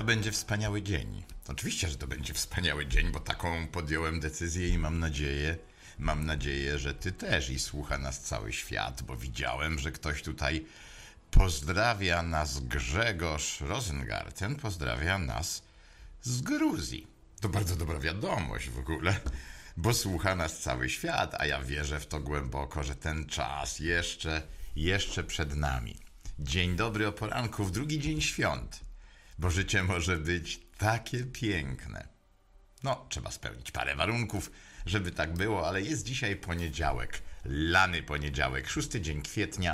To będzie wspaniały dzień. Oczywiście, że to będzie wspaniały dzień, bo taką podjąłem decyzję i mam nadzieję, że ty też i słucha nas cały świat, bo widziałem, że ktoś tutaj pozdrawia nas. Grzegorz Rosengarten pozdrawia nas z Gruzji. To bardzo dobra wiadomość w ogóle, bo słucha nas cały świat, a ja wierzę w to głęboko, że ten czas jeszcze przed nami. Dzień dobry o poranku, w drugi dzień świąt, bo życie może być takie piękne. No, trzeba spełnić parę warunków, żeby tak było, ale jest dzisiaj poniedziałek, lany poniedziałek, 6 dzień kwietnia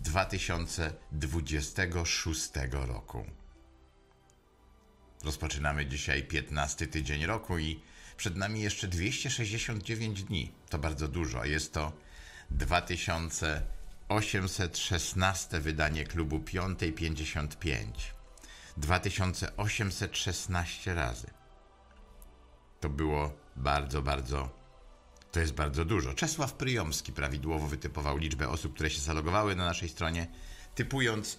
2026 roku. Rozpoczynamy dzisiaj 15 tydzień roku i przed nami jeszcze 269 dni. To bardzo dużo. Jest to 2816 wydanie klubu 555. 2816 razy. To było to jest bardzo dużo. Czesław Pryjomski prawidłowo wytypował liczbę osób, które się zalogowały na naszej stronie, typując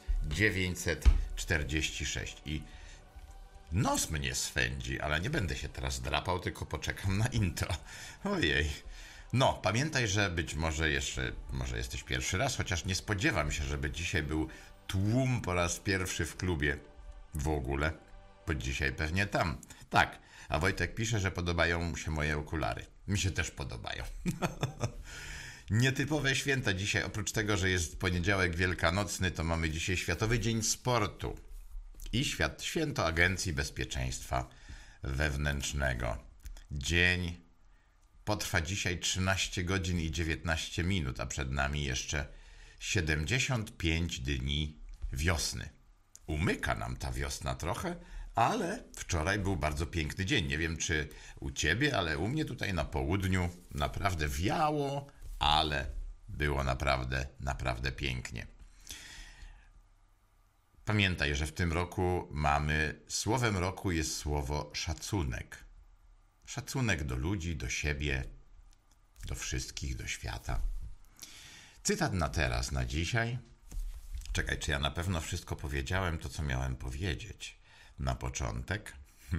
946. I nos mnie swędzi, ale nie będę się teraz drapał, tylko poczekam na intro. Ojej. No, pamiętaj, że być może może jesteś pierwszy raz, chociaż nie spodziewam się, żeby dzisiaj był tłum po raz pierwszy w klubie w ogóle, bo dzisiaj pewnie tam. Tak, a Wojtek pisze, że podobają mu się moje okulary. Mi się też podobają. Nietypowe święta dzisiaj, oprócz tego, że jest poniedziałek wielkanocny, to mamy dzisiaj Światowy Dzień Sportu i Święto Agencji Bezpieczeństwa Wewnętrznego. Dzień potrwa dzisiaj 13 godzin i 19 minut, a przed nami jeszcze 75 dni wiosny. Umyka nam ta wiosna trochę, ale wczoraj był bardzo piękny dzień. Nie wiem, czy u ciebie, ale u mnie tutaj na południu naprawdę wiało, ale było naprawdę pięknie. Pamiętaj, że w tym roku słowem roku jest słowo szacunek. Szacunek do ludzi, do siebie, do wszystkich, do świata. Cytat na teraz, na dzisiaj. Czekaj, czy ja na pewno wszystko powiedziałem, to co miałem powiedzieć na początek?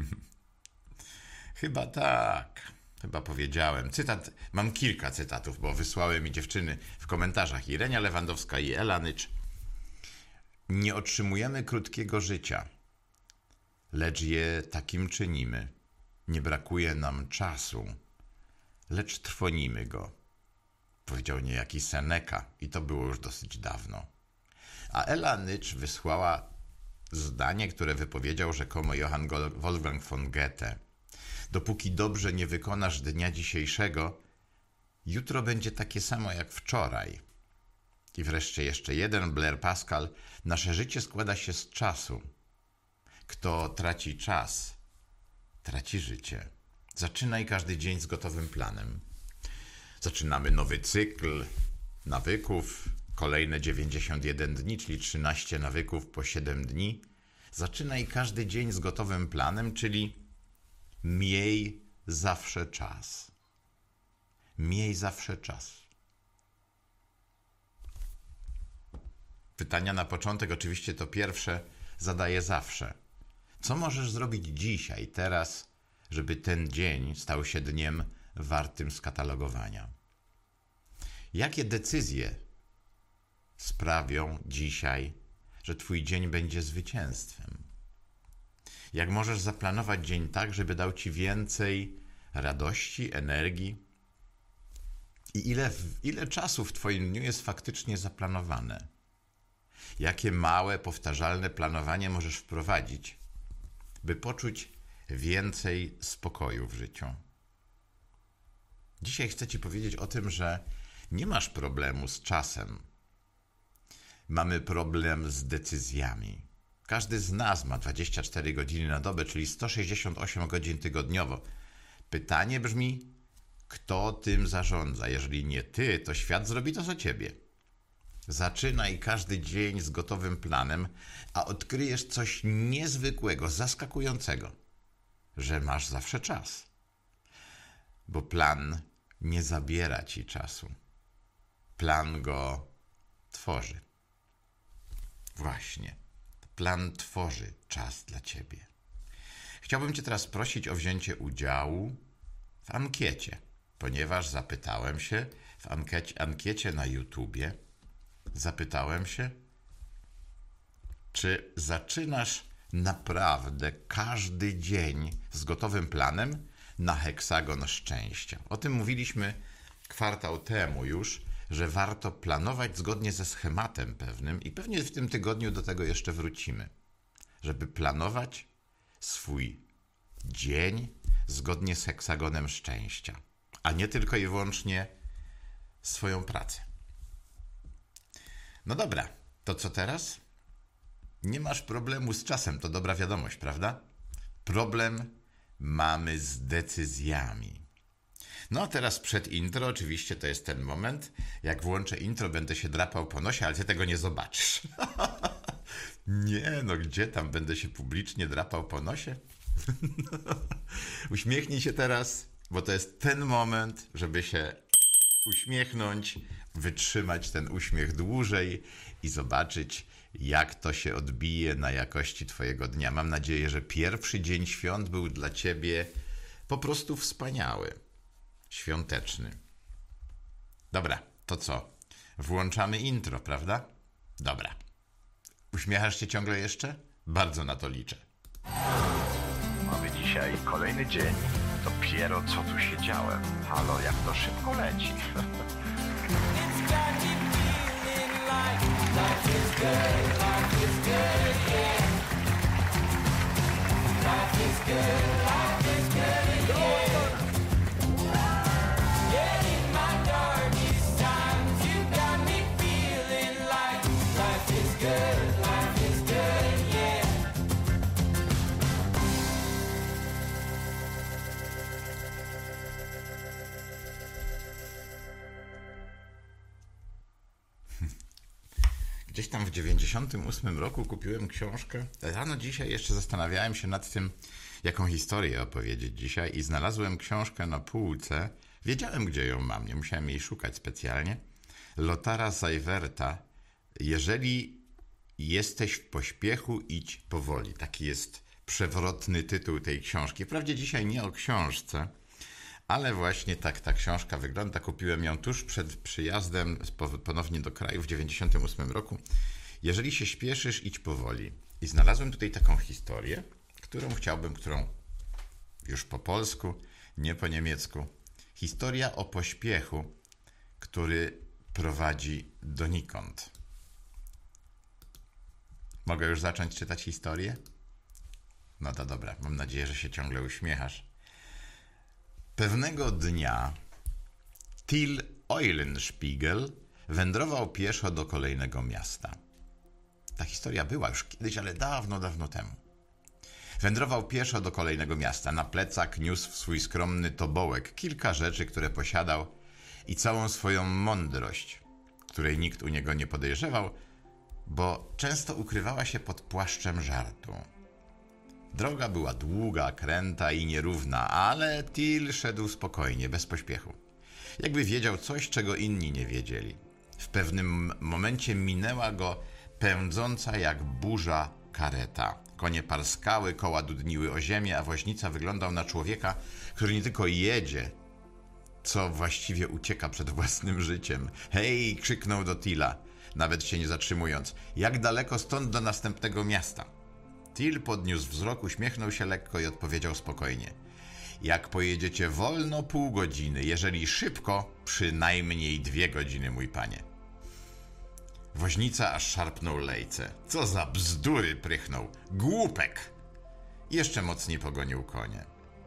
Chyba tak. Chyba powiedziałem. Mam kilka cytatów, bo wysłały mi dziewczyny w komentarzach i Renia Lewandowska i Ela Nycz. Nie otrzymujemy krótkiego życia, lecz je takim czynimy. Nie brakuje nam czasu, lecz trwonimy go. Powiedział niejaki Seneca i to było już dosyć dawno. A Ela Nycz wysłała zdanie, które wypowiedział rzekomo Johann Wolfgang von Goethe. Dopóki dobrze nie wykonasz dnia dzisiejszego, jutro będzie takie samo jak wczoraj. I wreszcie jeszcze jeden, Blaise Pascal. Nasze życie składa się z czasu. Kto traci czas, traci życie. Zaczynaj każdy dzień z gotowym planem. Zaczynamy nowy cykl nawyków, kolejne 91 dni, czyli 13 nawyków po 7 dni. Zaczynaj każdy dzień z gotowym planem, czyli miej zawsze czas. Miej zawsze czas. Pytania na początek, oczywiście to pierwsze, zadaję zawsze. Co możesz zrobić dzisiaj, teraz, żeby ten dzień stał się dniem wartym skatalogowania? Jakie decyzje sprawią dzisiaj, że twój dzień będzie zwycięstwem? Jak możesz zaplanować dzień tak, żeby dał ci więcej radości, energii? I ile czasu w twoim dniu jest faktycznie zaplanowane? Jakie małe, powtarzalne planowanie możesz wprowadzić, by poczuć więcej spokoju w życiu? Dzisiaj chcę ci powiedzieć o tym, że nie masz problemu z czasem. Mamy problem z decyzjami. Każdy z nas ma 24 godziny na dobę, czyli 168 godzin tygodniowo. Pytanie brzmi, kto tym zarządza? Jeżeli nie ty, to świat zrobi to za ciebie. Zaczynaj każdy dzień z gotowym planem, a odkryjesz coś niezwykłego, zaskakującego, że masz zawsze czas. Bo plan nie zabiera ci czasu. Plan go tworzy. Właśnie. Plan tworzy czas dla ciebie. Chciałbym cię teraz prosić o wzięcie udziału w ankiecie, ponieważ zapytałem się w ankiecie na YouTubie, zapytałem się, czy zaczynasz naprawdę każdy dzień z gotowym planem na heksagon szczęścia. O tym mówiliśmy kwartał temu już, że warto planować zgodnie ze schematem pewnym i pewnie w tym tygodniu do tego jeszcze wrócimy, żeby planować swój dzień zgodnie z heksagonem szczęścia, a nie tylko i wyłącznie swoją pracę. No dobra, to co teraz? Nie masz problemu z czasem, to dobra wiadomość, prawda? Problem mamy z decyzjami. No a teraz przed intro, oczywiście to jest ten moment. Jak włączę intro, będę się drapał po nosie, ale ty tego nie zobaczysz. Nie, no gdzie tam będę się publicznie drapał po nosie? Uśmiechnij się teraz, bo to jest ten moment, żeby się uśmiechnąć, wytrzymać ten uśmiech dłużej i zobaczyć, jak to się odbije na jakości twojego dnia. Mam nadzieję, że pierwszy dzień świąt był dla ciebie po prostu wspaniały, świąteczny. Dobra, to co? Włączamy intro, prawda? Dobra. Uśmiechasz się ciągle jeszcze? Bardzo na to liczę. Mamy dzisiaj kolejny dzień. Dopiero co tu siedziałem. Halo, jak to szybko leci. Gdzieś tam w 98 roku kupiłem książkę. Rano dzisiaj jeszcze zastanawiałem się nad tym, jaką historię opowiedzieć dzisiaj i znalazłem książkę na półce. Wiedziałem, gdzie ją mam, nie musiałem jej szukać specjalnie. Lothara Seiferta. Jeżeli jesteś w pośpiechu, idź powoli. Taki jest przewrotny tytuł tej książki. Wprawdzie dzisiaj nie o książce, ale właśnie tak ta książka wygląda. Kupiłem ją tuż przed przyjazdem ponownie do kraju w 98 roku. Jeżeli się śpieszysz, idź powoli. I znalazłem tutaj taką historię, którą już po polsku, nie po niemiecku. Historia o pośpiechu, który prowadzi donikąd. Mogę już zacząć czytać historię? No to dobra, mam nadzieję, że się ciągle uśmiechasz. Pewnego dnia Till Eulenspiegel wędrował pieszo do kolejnego miasta. Ta historia była już kiedyś, ale dawno, dawno temu. Wędrował pieszo do kolejnego miasta. Na plecach niósł w swój skromny tobołek kilka rzeczy, które posiadał i całą swoją mądrość, której nikt u niego nie podejrzewał, bo często ukrywała się pod płaszczem żartu. Droga była długa, kręta i nierówna, ale Till szedł spokojnie, bez pośpiechu. Jakby wiedział coś, czego inni nie wiedzieli. W pewnym momencie minęła go pędząca jak burza kareta. Konie parskały, koła dudniły o ziemię, a woźnica wyglądał na człowieka, który nie tylko jedzie, co właściwie ucieka przed własnym życiem. Hej! Krzyknął do Tilla, nawet się nie zatrzymując. Jak daleko stąd do następnego miasta? Till podniósł wzrok, uśmiechnął się lekko i odpowiedział spokojnie. Jak pojedziecie wolno, pół godziny, jeżeli szybko, przynajmniej 2 godziny, mój panie. Woźnica aż szarpnął lejce. Co za bzdury, prychnął. Głupek! Jeszcze mocniej pogonił konie.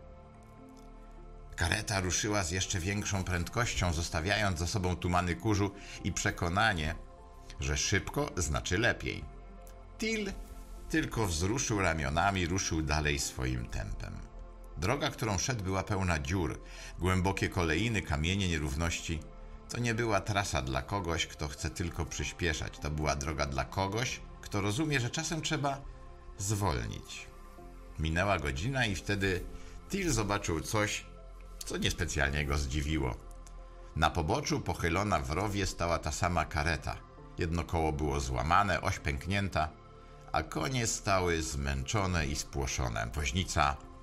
Kareta ruszyła z jeszcze większą prędkością, zostawiając za sobą tumany kurzu i przekonanie, że szybko znaczy lepiej. Till tylko wzruszył ramionami, ruszył dalej swoim tempem. Droga, którą szedł, była pełna dziur, głębokie kolejny, kamienie, nierówności. To nie była trasa dla kogoś, kto chce tylko przyspieszać. To była droga dla kogoś, kto rozumie, że czasem trzeba zwolnić. Minęła godzina i wtedy Till zobaczył coś, co niespecjalnie go zdziwiło. Na poboczu, pochylona w rowie, stała ta sama kareta. Jedno koło było złamane, oś pęknięta, a konie stały zmęczone i spłoszone. Woźnica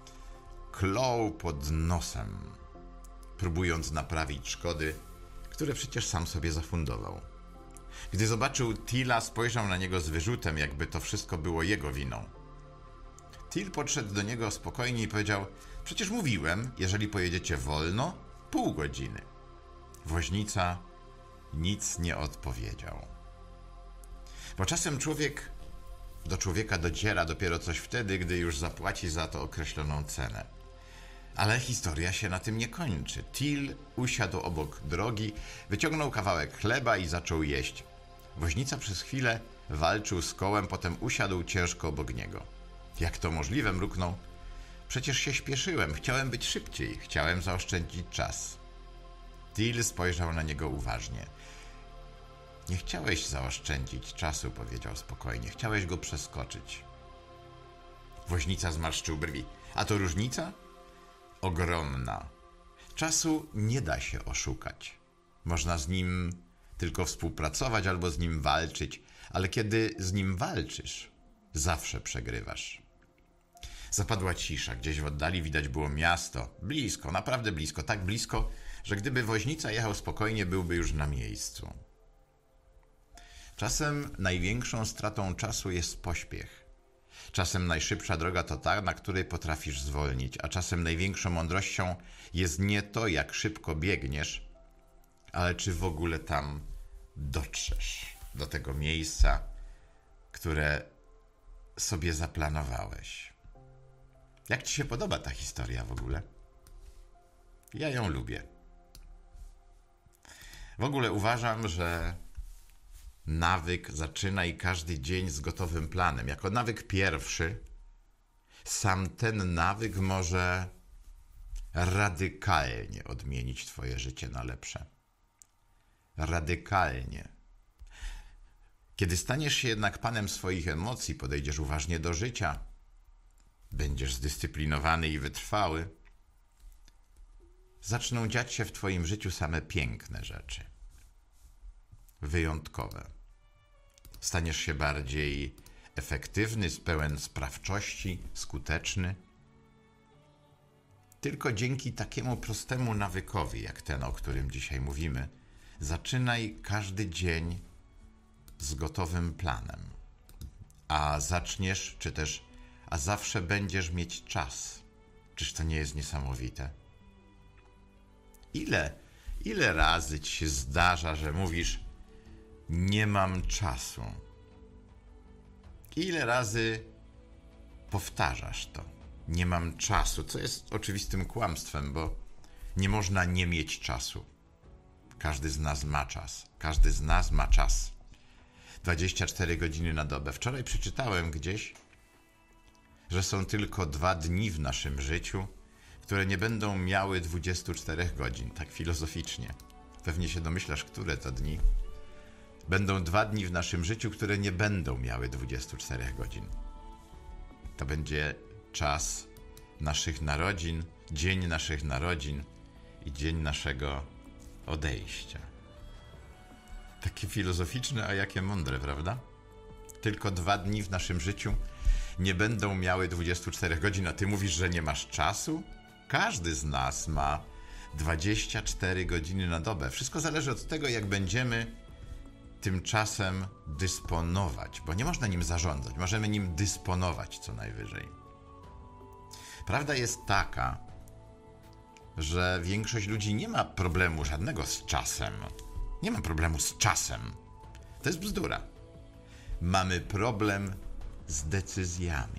klął pod nosem, próbując naprawić szkody, które przecież sam sobie zafundował. Gdy zobaczył Tilla, spojrzał na niego z wyrzutem, jakby to wszystko było jego winą. Till podszedł do niego spokojnie i powiedział: przecież mówiłem, jeżeli pojedziecie wolno, pół godziny. Woźnica nic nie odpowiedział. Bo czasem do człowieka dociera dopiero coś wtedy, gdy już zapłaci za to określoną cenę. Ale historia się na tym nie kończy. Till usiadł obok drogi, wyciągnął kawałek chleba i zaczął jeść. Woźnica przez chwilę walczył z kołem, potem usiadł ciężko obok niego. Jak to możliwe? Mruknął. Przecież się śpieszyłem, chciałem być szybciej, chciałem zaoszczędzić czas. Till spojrzał na niego uważnie. Nie chciałeś zaoszczędzić czasu, powiedział spokojnie, chciałeś go przeskoczyć. Woźnica zmarszczył brwi. A to różnica? Ogromna. Czasu nie da się oszukać. Można z nim tylko współpracować albo z nim walczyć, ale kiedy z nim walczysz, zawsze przegrywasz. Zapadła cisza. Gdzieś w oddali widać było miasto. Blisko, naprawdę blisko. Tak blisko, że gdyby woźnica jechał spokojnie, byłby już na miejscu. Czasem największą stratą czasu jest pośpiech. Czasem najszybsza droga to ta, na której potrafisz zwolnić, a czasem największą mądrością jest nie to, jak szybko biegniesz, ale czy w ogóle tam dotrzesz, do tego miejsca, które sobie zaplanowałeś. Jak ci się podoba ta historia w ogóle? Ja ją lubię. W ogóle uważam, że nawyk zaczynaj każdy dzień z gotowym planem. Jako nawyk pierwszy, sam ten nawyk może radykalnie odmienić twoje życie na lepsze. Radykalnie. Kiedy staniesz się jednak panem swoich emocji, podejdziesz uważnie do życia, będziesz zdyscyplinowany i wytrwały, zaczną dziać się w twoim życiu same piękne rzeczy. Wyjątkowe. Staniesz się bardziej efektywny, pełen sprawczości, skuteczny. Tylko dzięki takiemu prostemu nawykowi, jak ten, o którym dzisiaj mówimy, zaczynaj każdy dzień z gotowym planem. A zaczniesz, a zawsze będziesz mieć czas. Czyż to nie jest niesamowite? Ile razy ci się zdarza, że mówisz: nie mam czasu? Ile razy powtarzasz to? Nie mam czasu, co jest oczywistym kłamstwem, bo nie można nie mieć czasu. Każdy z nas ma czas. Każdy z nas ma czas. 24 godziny na dobę. Wczoraj przeczytałem gdzieś, że są tylko 2 dni w naszym życiu, które nie będą miały 24 godzin. Tak filozoficznie. Pewnie się domyślasz, które to dni. Będą 2 dni w naszym życiu, które nie będą miały 24 godzin. To będzie czas naszych narodzin, dzień naszych narodzin i dzień naszego odejścia. Takie filozoficzne, a jakie mądre, prawda? Tylko 2 dni w naszym życiu nie będą miały 24 godzin, a ty mówisz, że nie masz czasu? Każdy z nas ma 24 godziny na dobę. Wszystko zależy od tego, jak będziemy tym czasem dysponować, bo nie można nim zarządzać, możemy nim dysponować co najwyżej. Prawda jest taka, że większość ludzi nie ma problemu żadnego z czasem. Nie ma problemu z czasem. To jest bzdura. Mamy problem z decyzjami.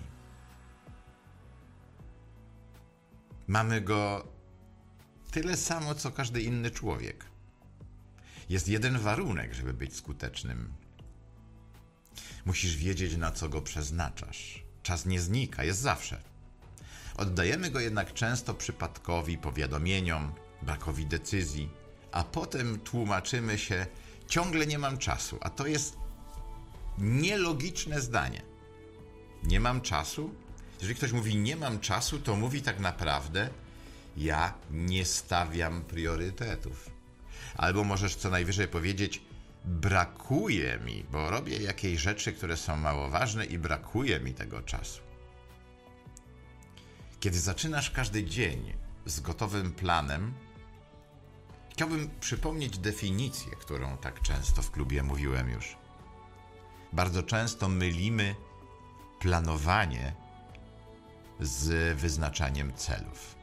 Mamy go tyle samo, co każdy inny człowiek. Jest jeden warunek, żeby być skutecznym. Musisz wiedzieć, na co go przeznaczasz. Czas nie znika, jest zawsze. Oddajemy go jednak często przypadkowi, powiadomieniom, brakowi decyzji, a potem tłumaczymy się: ciągle nie mam czasu, a to jest nielogiczne zdanie. Nie mam czasu? Jeżeli ktoś mówi nie mam czasu, to mówi tak naprawdę: ja nie stawiam priorytetów. Albo możesz co najwyżej powiedzieć: brakuje mi, bo robię jakieś rzeczy, które są mało ważne i brakuje mi tego czasu. Kiedy zaczynasz każdy dzień z gotowym planem, chciałbym przypomnieć definicję, którą tak często w klubie mówiłem już. Bardzo często mylimy planowanie z wyznaczaniem celów.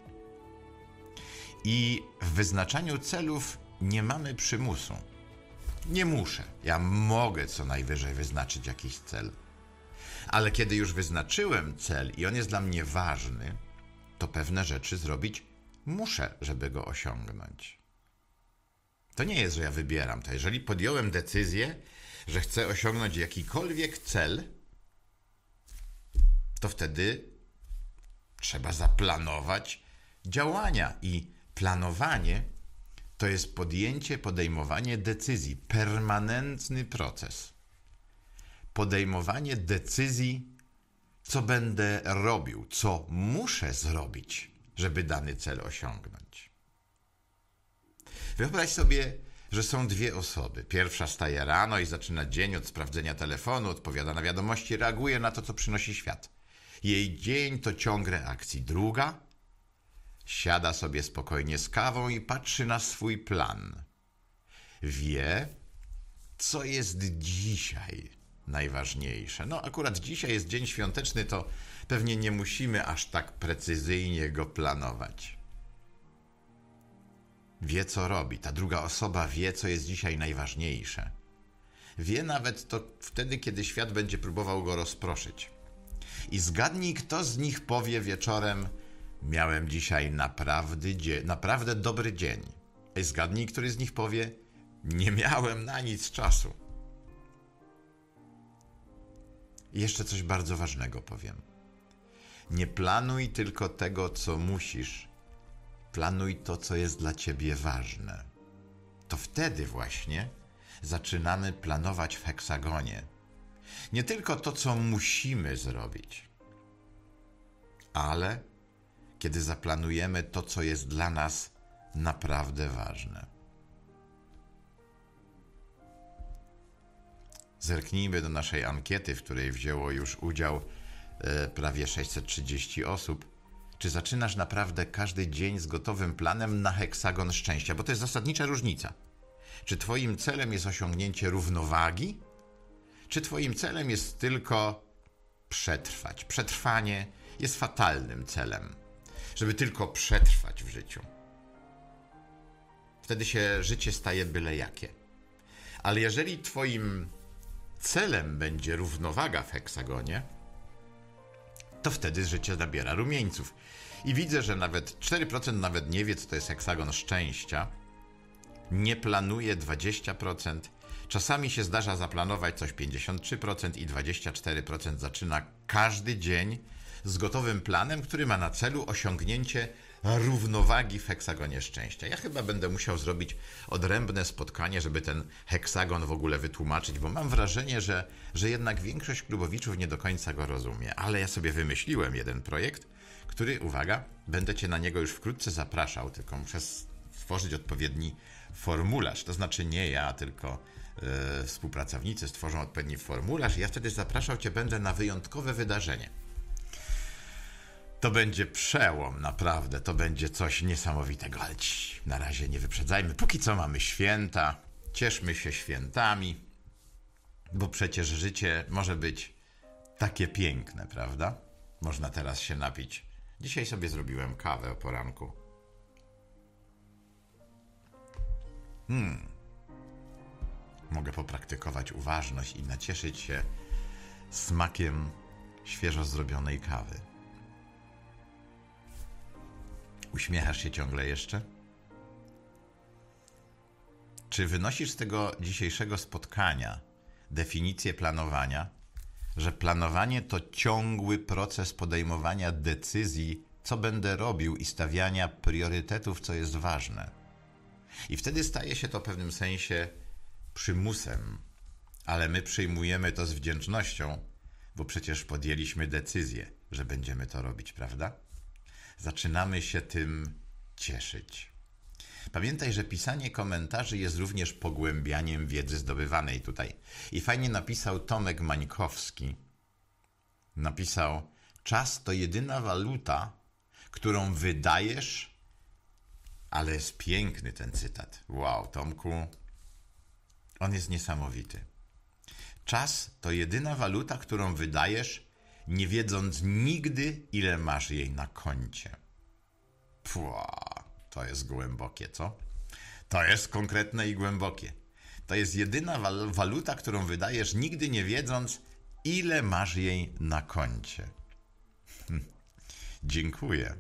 I w wyznaczaniu celów nie mamy przymusu. Nie muszę. Ja mogę co najwyżej wyznaczyć jakiś cel. Ale kiedy już wyznaczyłem cel i on jest dla mnie ważny, to pewne rzeczy zrobić muszę, żeby go osiągnąć. To nie jest, że ja wybieram to. Jeżeli podjąłem decyzję, że chcę osiągnąć jakikolwiek cel, to wtedy trzeba zaplanować działania. I planowanie to jest podejmowanie decyzji. Permanentny proces. Podejmowanie decyzji, co będę robił, co muszę zrobić, żeby dany cel osiągnąć. Wyobraź sobie, że są dwie osoby. Pierwsza wstaje rano i zaczyna dzień od sprawdzenia telefonu, odpowiada na wiadomości, reaguje na to, co przynosi świat. Jej dzień to ciąg reakcji. Druga siada sobie spokojnie z kawą i patrzy na swój plan. Wie, co jest dzisiaj najważniejsze. No akurat dzisiaj jest dzień świąteczny, to pewnie nie musimy aż tak precyzyjnie go planować. Wie, co robi. Ta druga osoba wie, co jest dzisiaj najważniejsze. Wie nawet to wtedy, kiedy świat będzie próbował go rozproszyć. I zgadnij, kto z nich powie wieczorem: miałem dzisiaj naprawdę dobry dzień. I zgadnij, który z nich powie: nie miałem na nic czasu. I jeszcze coś bardzo ważnego powiem. Nie planuj tylko tego, co musisz. Planuj to, co jest dla ciebie ważne. To wtedy właśnie zaczynamy planować w heksagonie. Nie tylko to, co musimy zrobić, ale kiedy zaplanujemy to, co jest dla nas naprawdę ważne. Zerknijmy do naszej ankiety, w której wzięło już udział prawie 630 osób. Czy zaczynasz naprawdę każdy dzień z gotowym planem na heksagon szczęścia? Bo to jest zasadnicza różnica. Czy twoim celem jest osiągnięcie równowagi? Czy twoim celem jest tylko przetrwać? Przetrwanie jest fatalnym celem. Żeby tylko przetrwać w życiu. Wtedy się życie staje byle jakie. Ale jeżeli twoim celem będzie równowaga w heksagonie, to wtedy życie nabiera rumieńców. I widzę, że nawet 4% nawet nie wie, co to jest heksagon szczęścia. Nie planuje 20%. Czasami się zdarza zaplanować coś 53% i 24% zaczyna każdy dzień z gotowym planem, który ma na celu osiągnięcie równowagi w heksagonie szczęścia. Ja chyba będę musiał zrobić odrębne spotkanie, żeby ten heksagon w ogóle wytłumaczyć, bo mam wrażenie, że jednak większość klubowiczów nie do końca go rozumie. Ale ja sobie wymyśliłem jeden projekt, który, uwaga, będę cię na niego już wkrótce zapraszał, tylko muszę stworzyć odpowiedni formularz. To znaczy nie ja, tylko współpracownicy stworzą odpowiedni formularz i ja wtedy zapraszał cię będę na wyjątkowe wydarzenie. To będzie przełom, naprawdę, to będzie coś niesamowitego, ale na razie nie wyprzedzajmy. Póki co mamy święta, cieszmy się świętami, bo przecież życie może być takie piękne, prawda? Można teraz się napić. Dzisiaj sobie zrobiłem kawę o poranku. Mogę popraktykować uważność i nacieszyć się smakiem świeżo zrobionej kawy. Uśmiechasz się ciągle jeszcze? Czy wynosisz z tego dzisiejszego spotkania definicję planowania, że planowanie to ciągły proces podejmowania decyzji, co będę robił i stawiania priorytetów, co jest ważne? I wtedy staje się to w pewnym sensie przymusem, ale my przyjmujemy to z wdzięcznością, bo przecież podjęliśmy decyzję, że będziemy to robić, prawda? Zaczynamy się tym cieszyć. Pamiętaj, że pisanie komentarzy jest również pogłębianiem wiedzy zdobywanej tutaj. I fajnie napisał Tomek Mańkowski. Napisał: Czas to jedyna waluta, którą wydajesz, ale jest piękny ten cytat. Wow, Tomku, on jest niesamowity. Czas to jedyna waluta, którą wydajesz, nie wiedząc nigdy, ile masz jej na koncie. To jest głębokie, co? To jest konkretne i głębokie. To jest jedyna waluta, którą wydajesz, nigdy nie wiedząc, ile masz jej na koncie. Dziękuję.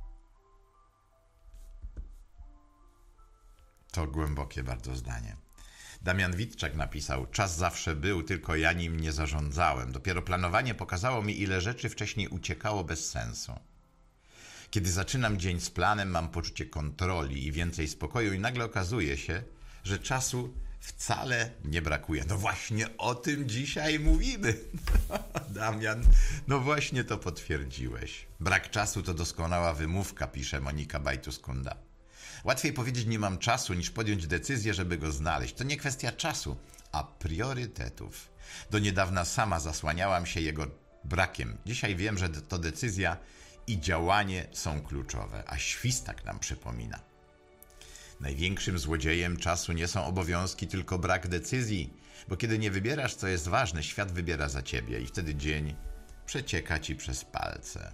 To głębokie bardzo zdanie. Damian Witczak napisał: czas zawsze był, tylko ja nim nie zarządzałem. Dopiero planowanie pokazało mi, ile rzeczy wcześniej uciekało bez sensu. Kiedy zaczynam dzień z planem, mam poczucie kontroli i więcej spokoju i nagle okazuje się, że czasu wcale nie brakuje. No właśnie o tym dzisiaj mówimy. Damian, no właśnie to potwierdziłeś. Brak czasu to doskonała wymówka, pisze Monika Bajtus-Kunda. Łatwiej powiedzieć nie mam czasu, niż podjąć decyzję, żeby go znaleźć. To nie kwestia czasu, a priorytetów. Do niedawna sama zasłaniałam się jego brakiem. Dzisiaj wiem, że to decyzja i działanie są kluczowe, a Świstak nam przypomina. Największym złodziejem czasu nie są obowiązki, tylko brak decyzji, bo kiedy nie wybierasz, co jest ważne, świat wybiera za ciebie i wtedy dzień przecieka ci przez palce.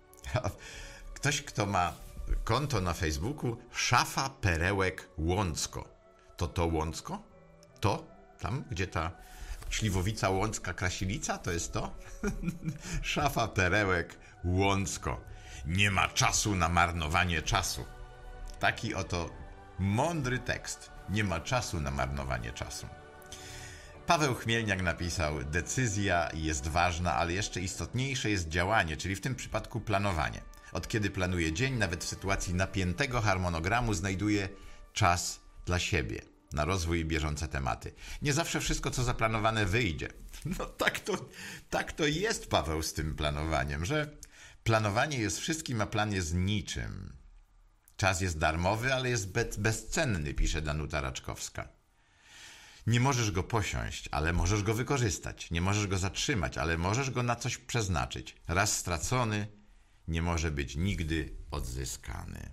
Ktoś, kto ma konto na Facebooku Szafa Perełek Łącko. To Łącko? To? Tam, gdzie ta śliwowica łącka Krasilica? To jest to? Szafa Perełek Łącko. Nie ma czasu na marnowanie czasu. Taki oto mądry tekst. Nie ma czasu na marnowanie czasu. Paweł Chmielniak napisał: decyzja jest ważna, ale jeszcze istotniejsze jest działanie, czyli w tym przypadku planowanie. Od kiedy planuję dzień, nawet w sytuacji napiętego harmonogramu, znajduję czas dla siebie, na rozwój i bieżące tematy. Nie zawsze wszystko, co zaplanowane, wyjdzie. No tak to jest, Paweł, z tym planowaniem, że planowanie jest wszystkim, a plan jest niczym. Czas jest darmowy, ale jest bezcenny, pisze Danuta Raczkowska. Nie możesz go posiąść, ale możesz go wykorzystać. Nie możesz go zatrzymać, ale możesz go na coś przeznaczyć. Raz stracony, nie może być nigdy odzyskany.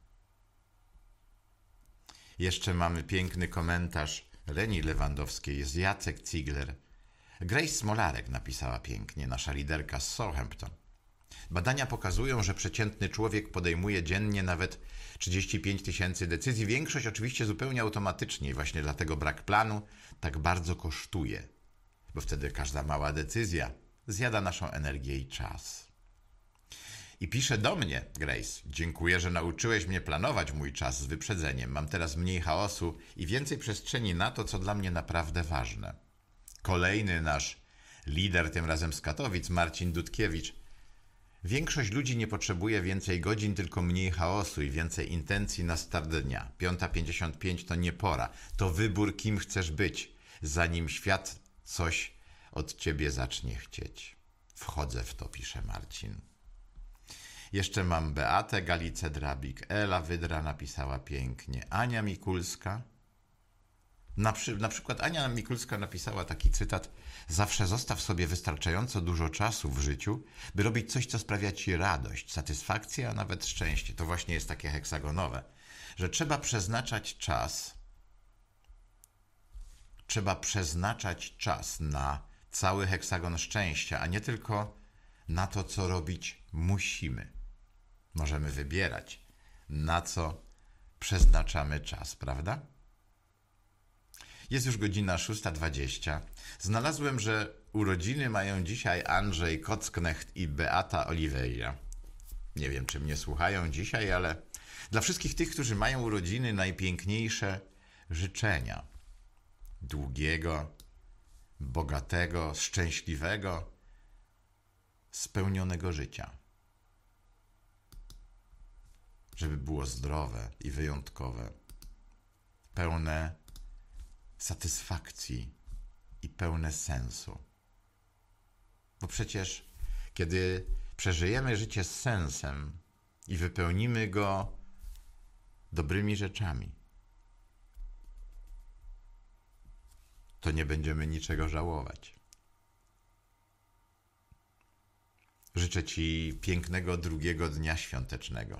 Jeszcze mamy piękny komentarz Leni Lewandowskiej, jest Jacek Ziegler. Grace Smolarek napisała pięknie, nasza liderka z Southampton. Badania pokazują, że przeciętny człowiek podejmuje dziennie nawet 35 000 decyzji. Większość oczywiście zupełnie automatycznie i właśnie dlatego brak planu tak bardzo kosztuje. Bo wtedy każda mała decyzja zjada naszą energię i czas. I pisze do mnie Grace: dziękuję, że nauczyłeś mnie planować mój czas z wyprzedzeniem. Mam teraz mniej chaosu i więcej przestrzeni na to, co dla mnie naprawdę ważne. Kolejny nasz lider, tym razem z Katowic, Marcin Dudkiewicz. Większość ludzi nie potrzebuje więcej godzin, tylko mniej chaosu i więcej intencji na start dnia. 5:55 to nie pora. To wybór, kim chcesz być, zanim świat coś od ciebie zacznie chcieć. Wchodzę w to, pisze Marcin. Jeszcze mam Beatę Galicę-Drabik. Ela Wydra napisała pięknie. Ania Mikulska. Na przykład Ania Mikulska napisała taki cytat: zawsze zostaw sobie wystarczająco dużo czasu w życiu, by robić coś, co sprawia ci radość, satysfakcję, a nawet szczęście. To właśnie jest takie heksagonowe, że trzeba przeznaczać czas na cały heksagon szczęścia, a nie tylko na to, co robić musimy. Możemy wybierać, na co przeznaczamy czas, prawda? Jest już godzina 6:20. Znalazłem, że urodziny mają dzisiaj Andrzej Kocknecht i Beata Oliveira. Nie wiem, czy mnie słuchają dzisiaj, ale dla wszystkich tych, którzy mają urodziny, najpiękniejsze życzenia. Długiego, bogatego, szczęśliwego, spełnionego życia. Żeby było zdrowe i wyjątkowe, pełne satysfakcji i pełne sensu. Bo przecież, kiedy przeżyjemy życie z sensem i wypełnimy go dobrymi rzeczami, to nie będziemy niczego żałować. Życzę Ci pięknego drugiego dnia świątecznego.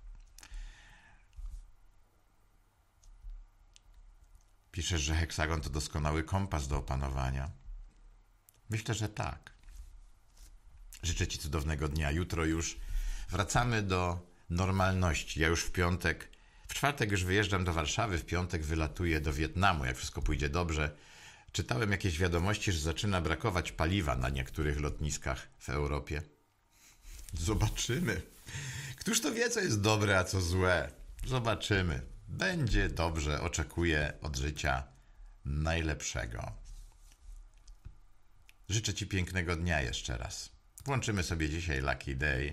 Piszesz, że heksagon to doskonały kompas do opanowania. Myślę, że tak. Życzę Ci cudownego dnia. Jutro już wracamy do normalności. Ja już w czwartek już wyjeżdżam do Warszawy, w piątek wylatuję do Wietnamu, jak wszystko pójdzie dobrze. Czytałem jakieś wiadomości, że zaczyna brakować paliwa na niektórych lotniskach w Europie. Zobaczymy. Któż to wie, co jest dobre, a co złe? Zobaczymy. Będzie dobrze. Oczekuję od życia najlepszego. Życzę Ci pięknego dnia jeszcze raz. Włączymy sobie dzisiaj Lucky Day,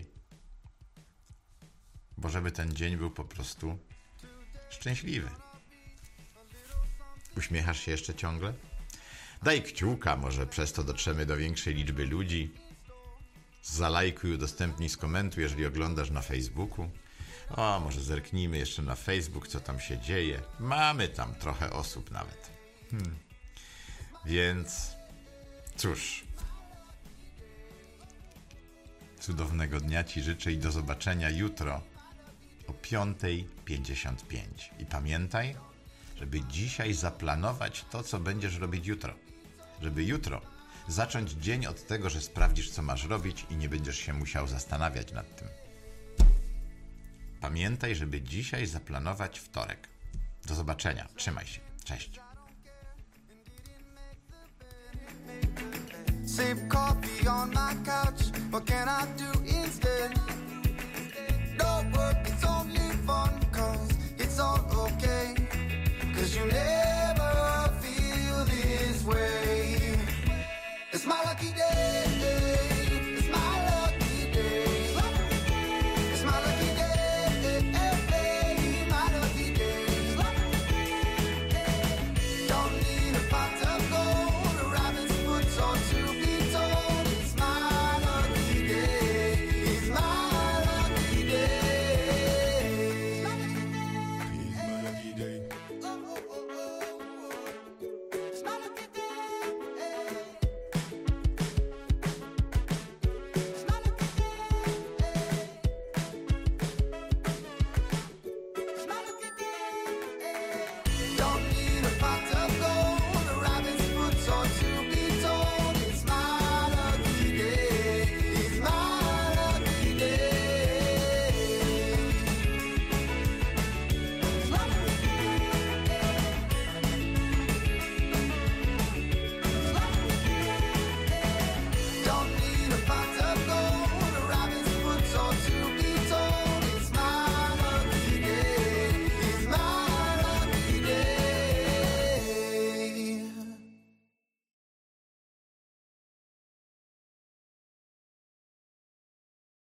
bo żeby ten dzień był po prostu szczęśliwy. Uśmiechasz się jeszcze ciągle? Daj kciuka, może przez to dotrzemy do większej liczby ludzi. Zalajkuj, udostępnij, skomentuj, jeżeli oglądasz na Facebooku. O, może zerknijmy jeszcze na Facebook, co tam się dzieje. Mamy tam trochę osób nawet. Więc cóż, cudownego dnia Ci życzę i do zobaczenia jutro o 5:55. I pamiętaj, żeby dzisiaj zaplanować to, co będziesz robić jutro. Żeby jutro zacząć dzień od tego, że sprawdzisz, co masz robić i nie będziesz się musiał zastanawiać nad tym. Pamiętaj, żeby dzisiaj zaplanować wtorek. Do zobaczenia. Trzymaj się. Cześć. Sip coffee on my couch. What can I do?